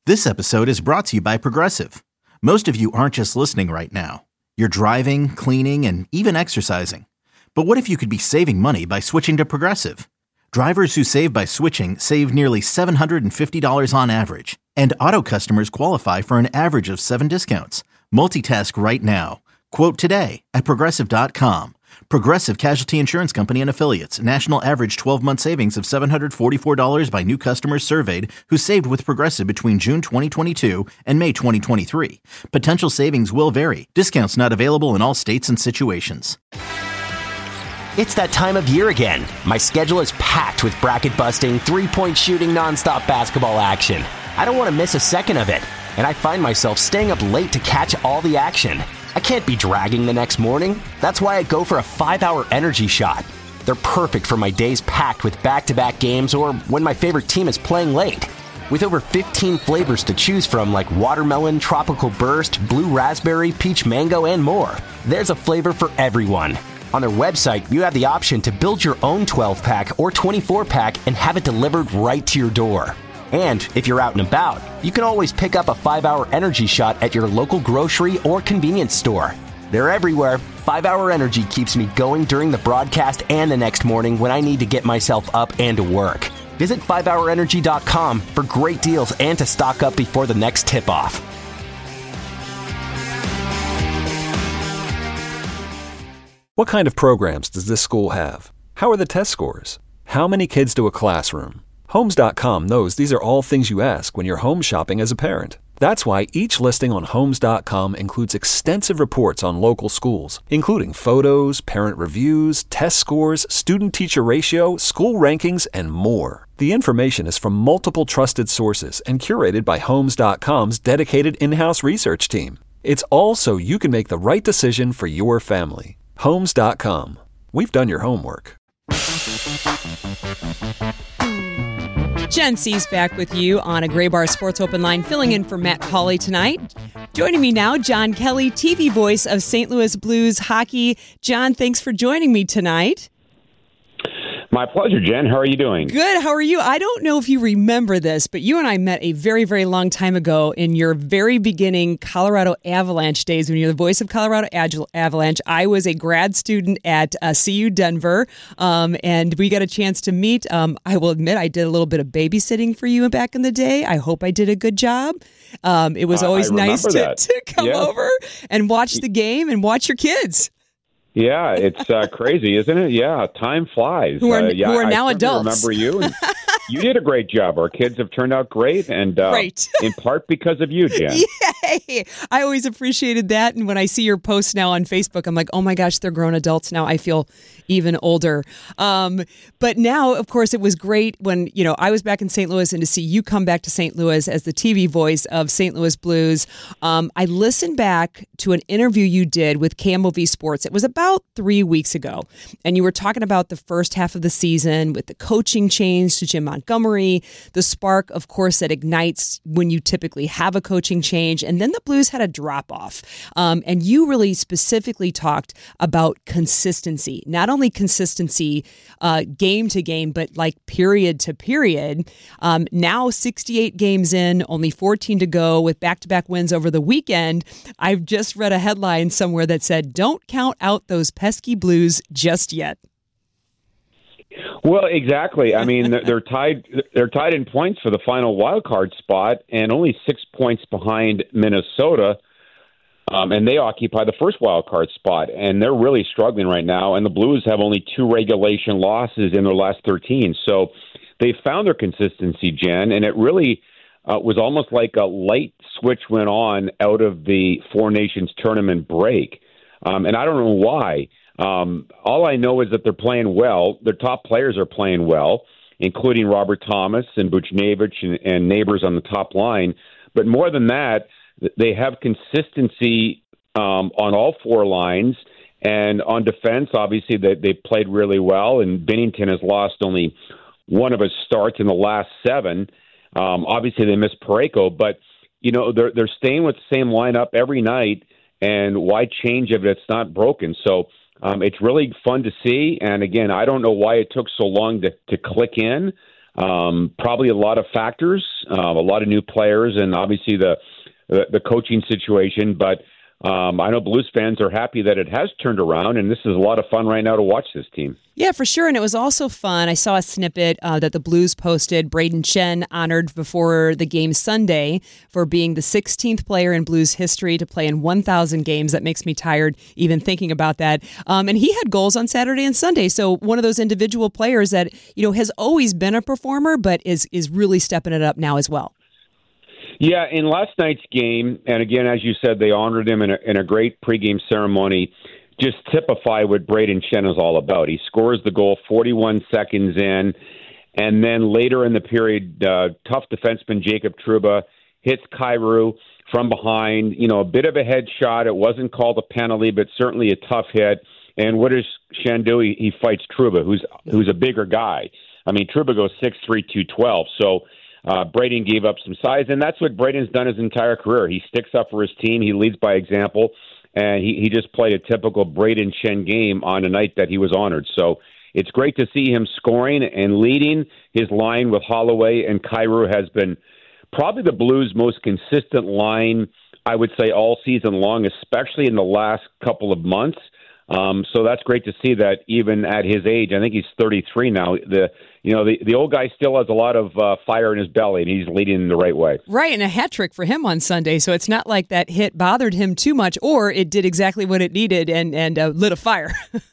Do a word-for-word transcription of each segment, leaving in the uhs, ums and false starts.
This episode is brought to you by Progressive. Most of you aren't just listening right now. You're driving, cleaning, and even exercising. But what if you could be saving money by switching to Progressive? Drivers who save by switching save nearly seven hundred fifty dollars on average. And auto customers qualify for an average of seven discounts. Multitask right now. Quote today at Progressive dot com. Progressive Casualty Insurance Company and Affiliates. National average twelve-month savings of seven hundred forty-four dollars by new customers surveyed who saved with Progressive between June twenty twenty-two and May twenty twenty-three. Potential savings will vary. Discounts not available in all states and situations. It's that time of year again. My schedule is packed with bracket-busting, three-point shooting, nonstop basketball action. I don't want to miss a second of it, and I find myself staying up late to catch all the action. I can't be dragging the next morning. That's why I go for a five-hour energy shot. They're perfect for my days packed with back-to-back games or when my favorite team is playing late. With over fifteen flavors to choose from like watermelon, tropical burst, blue raspberry, peach mango, and more, there's a flavor for everyone. On their website, you have the option to build your own twelve-pack or twenty-four-pack and have it delivered right to your door. And if you're out and about, you can always pick up a five-hour energy shot at your local grocery or convenience store. They're everywhere. five-hour Energy keeps me going during the broadcast and the next morning when I need to get myself up and to work. Visit five hour energy dot com for great deals and to stock up before the next tip-off. What kind of programs does this school have? How are the test scores? How many kids do a classroom? Homes dot com knows these are all things you ask when you're home shopping as a parent. That's why each listing on Homes dot com includes extensive reports on local schools, including photos, parent reviews, test scores, student-teacher ratio, school rankings, and more. The information is from multiple trusted sources and curated by Homes dot com's dedicated in-house research team. It's all so you can make the right decision for your family. Homes dot com. We've done your homework. Jen C's back with you on a Gray Bar Sports Open Line, filling in for Matt Pauley tonight. Joining me now, John Kelly, T V voice of Saint Louis Blues hockey. John, thanks for joining me tonight. My pleasure, Jen. How are you doing? Good. How are you? I don't know if you remember this, but you and I met a very, very long time ago in your very beginning Colorado Avalanche days when you were the voice of Colorado Avalanche. I was a grad student at uh, C U Denver, um, and we got a chance to meet. Um, I will admit I did a little bit of babysitting for you back in the day. I hope I did a good job. Um, it was always uh, nice to, to come yeah. over and watch the game and watch your kids. Yeah, it's uh, crazy, isn't it? Yeah, time flies. Who are, uh, yeah, who are now I adults. remember you. And you did a great job. Our kids have turned out great, and uh, great. in part because of you, Jen. Yay! I always appreciated that, and when I see your posts now on Facebook, I'm like, oh my gosh, they're grown adults now. I feel even older. Um, but now, of course, it was great when, you know, I was back in Saint Louis, and to see you come back to Saint Louis as the T V voice of Saint Louis Blues. Um, I listened back to an interview you did with K M O V Sports. It was about three weeks ago, and you were talking about the first half of the season with the coaching change to Jim Montgomery, the spark, of course, that ignites when you typically have a coaching change, and then the Blues had a drop-off. Um, and you really specifically talked about consistency, not only consistency uh, game to game, but like period to period. Um, now sixty-eight games in, only fourteen to go with back-to-back wins over the weekend. I've just read a headline somewhere that said, don't count out those pesky Blues just yet. Well, exactly. I mean, they're tied. They're tied in points for the final wild card spot, and only six points behind Minnesota. Um, and they occupy the first wild card spot, and they're really struggling right now. And the Blues have only two regulation losses in their last thirteen, so they found their consistency, Jen. And it really uh, was almost like a light switch went on out of the Four Nations tournament break. Um, and I don't know why. Um, all I know is that they're playing well. Their top players are playing well, including Robert Thomas and Buchnevich and, and Neighbors on the top line. But more than that, they have consistency um, on all four lines. And on defense, obviously, they, they played really well. And Binnington has lost only one of his starts in the last seven. Um, obviously, they missed Parayko. But, you know, they're, they're staying with the same lineup every night. And why change if it's not broken? So um, it's really fun to see. And again, I don't know why it took so long to, to click in. Um, probably a lot of factors, uh, a lot of new players, and obviously the the, the coaching situation. But um, I know Blues fans are happy that it has turned around, and this is a lot of fun right now to watch this team. Yeah, for sure. And it was also fun. I saw a snippet uh, that the Blues posted. Brayden Schenn honored before the game Sunday for being the sixteenth player in Blues history to play in one thousand games. That makes me tired even thinking about that. Um, and he had goals on Saturday and Sunday. So one of those individual players that, you know, has always been a performer, but is is really stepping it up now as well. Yeah, in last night's game, and again, as you said, they honored him in a, in a great pregame ceremony, just typify what Brayden Schenn is all about. He scores the goal forty-one seconds in, and then later in the period, uh, tough defenseman Jacob Trouba hits Kyrou from behind. You know, a bit of a head shot. It wasn't called a penalty, but certainly a tough hit. And what does Schenn do? He, he fights Trouba, who's who's a bigger guy. I mean, Trouba goes six three, two twelve, so Uh, Brayden gave up some size, and that's what Brayden's done his entire career. He sticks up for his team. He leads by example, and he, he just played a typical Brayden Schenn game on a night that he was honored. So it's great to see him scoring and leading. His line with Holloway and Kyrou has been probably the Blues' most consistent line, I would say, all season long, especially in the last couple of months. Um, so that's great to see that even at his age, I think he's thirty-three now, the you know, the, the old guy still has a lot of uh, fire in his belly, and he's leading in the right way. Right, and a hat trick for him on Sunday, so it's not like that hit bothered him too much, or it did exactly what it needed and, and uh, lit a fire.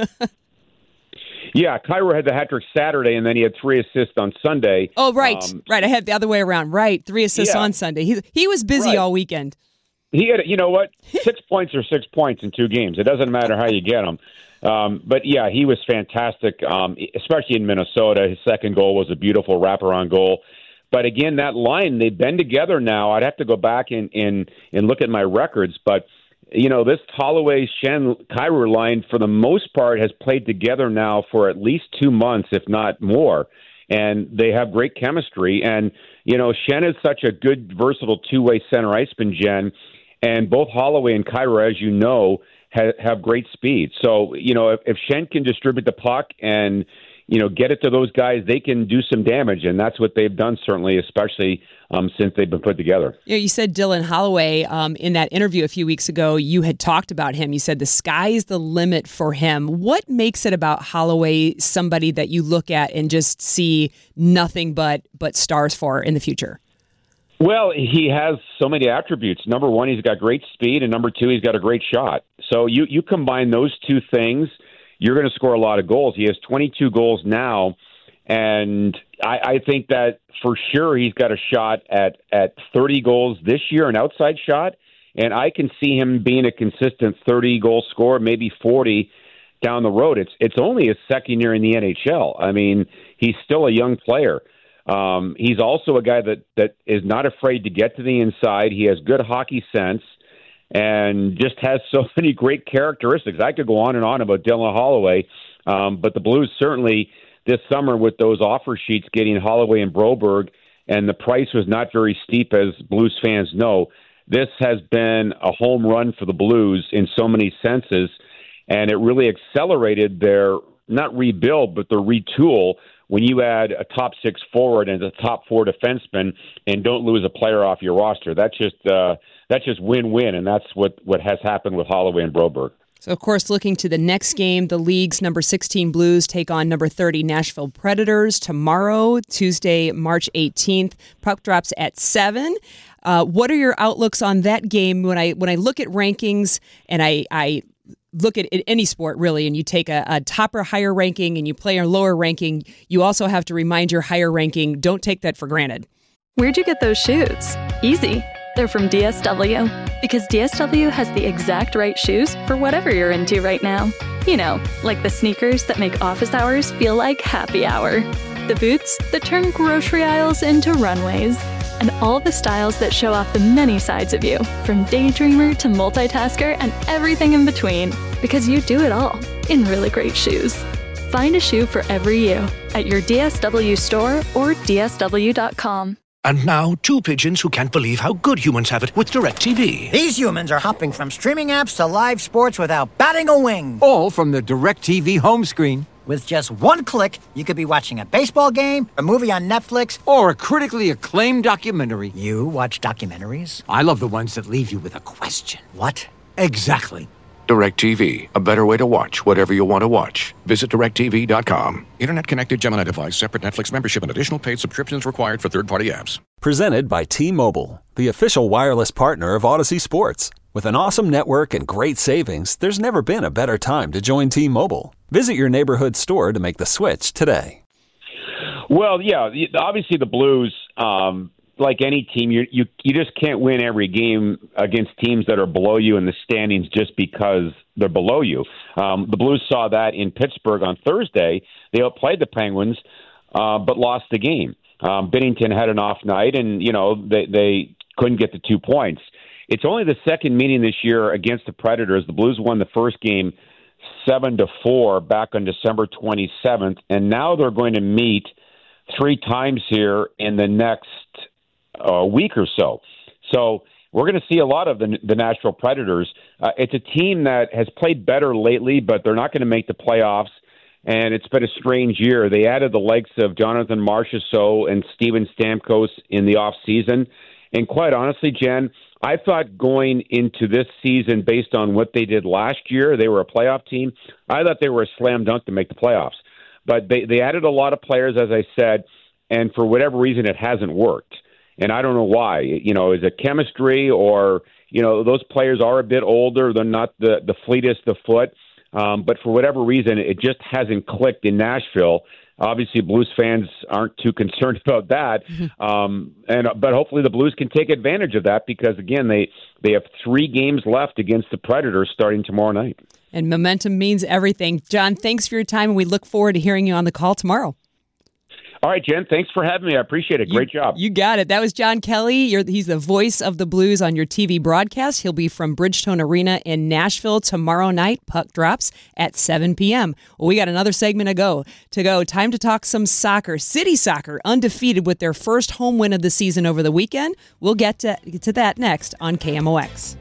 Yeah, Kyrou had the hat trick Saturday, and then he had three assists on Sunday. Oh, right, um, right. I had the other way around. Right, three assists yeah. on Sunday. He, he was busy right. all weekend. He had, you know what, six points are six points in two games. It doesn't matter how you get them. Um, but, yeah, he was fantastic, um, especially in Minnesota. His second goal was a beautiful wraparound goal. But, again, that line, they've been together now. I'd have to go back and, and, and look at my records. But, you know, this Holloway, Schenn, Kyrou line, for the most part, has played together now for at least two months, if not more. And they have great chemistry. And, you know, Schenn is such a good, versatile two-way center iceman, Jen. And both Holloway and Kyrou, as you know, have, have great speed. So, you know, if, if Schenn can distribute the puck and, you know, get it to those guys, they can do some damage. And that's what they've done, certainly, especially um, since they've been put together. Yeah, you said Dylan Holloway um, in that interview a few weeks ago, you had talked about him. You said the sky's the limit for him. What makes it about Holloway somebody that you look at and just see nothing but but stars for in the future? Well, he has so many attributes. Number one, he's got great speed, and number two, he's got a great shot. So you, you combine those two things, you're going to score a lot of goals. He has twenty-two goals now, and I, I think that for sure he's got a shot at, at thirty goals this year, an outside shot, and I can see him being a consistent thirty-goal scorer, maybe forty down the road. It's it's only his second year in the N H L. I mean, he's still a young player. Um, he's also a guy that, that is not afraid to get to the inside. He has good hockey sense and just has so many great characteristics. I could go on and on about Dylan Holloway, um, but the Blues certainly this summer with those offer sheets getting Holloway and Broberg, and the price was not very steep, as Blues fans know. This has been a home run for the Blues in so many senses, and it really accelerated their, not rebuild, but the retool when you add a top six forward and a top four defenseman and don't lose a player off your roster. That's just uh, that's just win-win, and that's what, what has happened with Holloway and Broberg. So, of course, looking to the next game, the league's number sixteen Blues take on number thirty Nashville Predators tomorrow, Tuesday, March eighteenth. Puck drops at seven. Uh, what are your outlooks on that game? When I when I look at rankings and I, I look at any sport, really, and you take a, a top or higher ranking and you play a lower ranking, you also have to remind your higher ranking, don't take that for granted. Where'd you get those shoes? Easy. They're from D S W. Because D S W has the exact right shoes for whatever you're into right now. You know, like the sneakers that make office hours feel like happy hour. The boots that turn grocery aisles into runways. And all the styles that show off the many sides of you, from daydreamer to multitasker and everything in between. Because you do it all in really great shoes. Find a shoe for every you at your D S W store or D S W dot com. And now, two pigeons who can't believe how good humans have it with DirecTV. These humans are hopping from streaming apps to live sports without batting a wing. All from the DirecTV home screen. With just one click, you could be watching a baseball game, a movie on Netflix, or a critically acclaimed documentary. You watch documentaries? I love the ones that leave you with a question. What? Exactly. DirecTV, a better way to watch whatever you want to watch. Visit direct T V dot com. Internet-connected Gemini device, separate Netflix membership, and additional paid subscriptions required for third-party apps. Presented by T-Mobile, the official wireless partner of Odyssey Sports. With an awesome network and great savings, there's never been a better time to join T-Mobile. Visit your neighborhood store to make the switch today. Well, yeah, obviously the Blues, um, like any team, you, you you just can't win every game against teams that are below you in the standings just because they're below you. Um, the Blues saw that in Pittsburgh on Thursday. They outplayed the Penguins, uh, but lost the game. Um, Binnington had an off night, and you know they, they couldn't get the two points. It's only the second meeting this year against the Predators. The Blues won the first game seven to four back on December twenty-seventh, and now they're going to meet three times here in the next uh, week or so. So we're going to see a lot of the, the Nashville Predators. Uh, it's a team that has played better lately, but they're not going to make the playoffs, and it's been a strange year. They added the likes of Jonathan Marchessault and Steven Stamkos in the offseason, and quite honestly, Jen, I thought going into this season, based on what they did last year, they were a playoff team. I thought they were a slam dunk to make the playoffs. But they, they added a lot of players, as I said, and for whatever reason, it hasn't worked. And I don't know why. You know, is it chemistry or, you know, those players are a bit older. They're not the, the fleetest of foot. Um, but for whatever reason, it just hasn't clicked in Nashville. Obviously, Blues fans aren't too concerned about that, um, and but hopefully the Blues can take advantage of that because, again, they, they have three games left against the Predators starting tomorrow night. And momentum means everything. John, thanks for your time, and we look forward to hearing you on the call tomorrow. All right, Jen, thanks for having me. I appreciate it. Great you, job. You got it. That was John Kelly. You're, he's the voice of the Blues on your T V broadcast. He'll be from Bridgestone Arena in Nashville tomorrow night. Puck drops at seven p.m. Well, we got another segment to go. To go. Time to talk some soccer. City Soccer, undefeated with their first home win of the season over the weekend. We'll get to, get to that next on K M O X.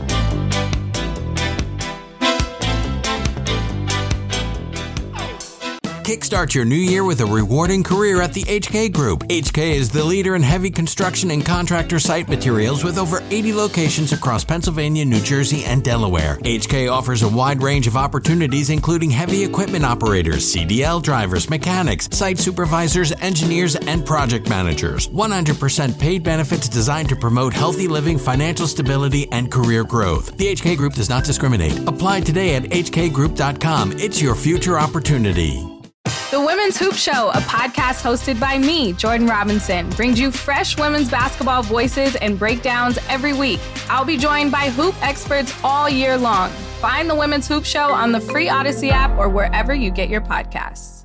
Kickstart your new year with a rewarding career at the H K Group. H K is the leader in heavy construction and contractor site materials with over eighty locations across Pennsylvania, New Jersey, and Delaware. H K offers a wide range of opportunities including heavy equipment operators, C D L drivers, mechanics, site supervisors, engineers, and project managers. one hundred percent paid benefits designed to promote healthy living, financial stability, and career growth. The H K Group does not discriminate. Apply today at H K group dot com. It's your future opportunity. The Women's Hoop Show, a podcast hosted by me, Jordan Robinson, brings you fresh women's basketball voices and breakdowns every week. I'll be joined by hoop experts all year long. Find the Women's Hoop Show on the free Odyssey app or wherever you get your podcasts.